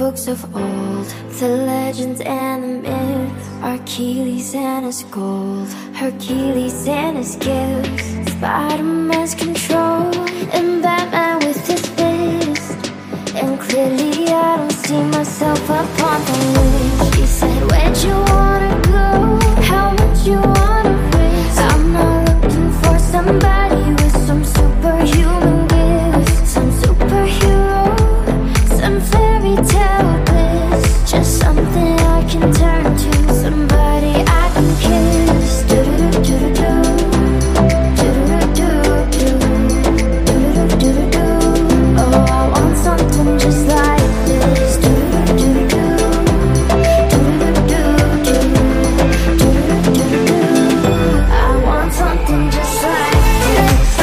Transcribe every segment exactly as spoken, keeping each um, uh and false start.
books of old, the legends and the myths, Achilles and his gold, Hercules and his gifts, Spider-Man's control, and Batman with his fist. And clearly I don't see myself upon the list. She said, where'd you wanna go? How much you wanna risk? I'm not looking for somebody with some superhuman gifts, some superhero, some fairy tale bliss. Just something I can turn to, somebody I can kiss. Do-do-do-do-do, do-do-do-do-do, do-do-do-do-do. Oh, I want something just like this. Do-do-do-do-do, do-do-do-do-do, do-do-do-do-do. I want something just like this.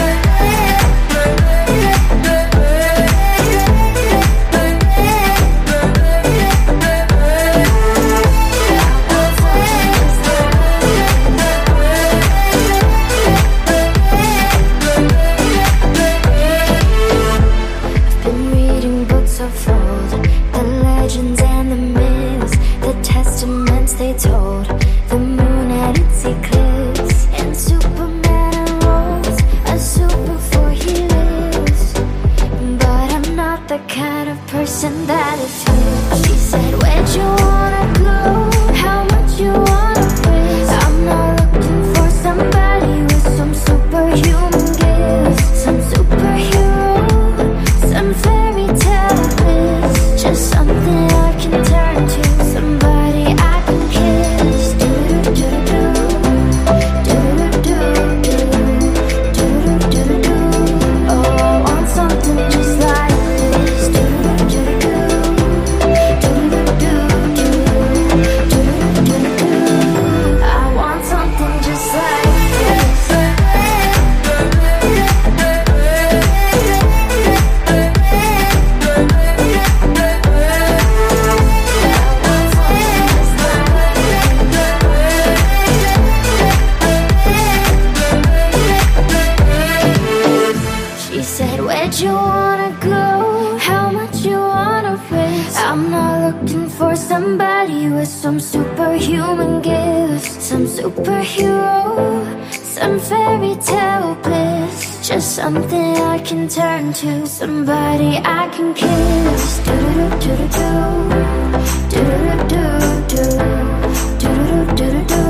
Of old, the legends and the myths, the testaments they told, the moon at its eclipse, and Superman unrolls a super for he lives. But I'm not the kind of person that is his. She said, where'd you wanna go? How much you wanna risk? I'm not looking for somebody with some superhuman gifts, some superhero, some fairy tale. Just something I can turn to, somebody I can kiss. Do-do-do-do-do, do-do-do-do-do, do-do-do-do-do. Oh, I want something just like this. Do-do-do-do-do, do-do-do-do-do, do-do-do-do-do. I want something just like this. She said, where'd you wanna go? How much you wanna risk? I'm not looking for somebody with some superhuman gifts, some superhero, some fairy tale bliss. Just something I can turn to, somebody I can kiss. Do-do-do-do-do, do-do-do-do-do, do-do-do-do-do.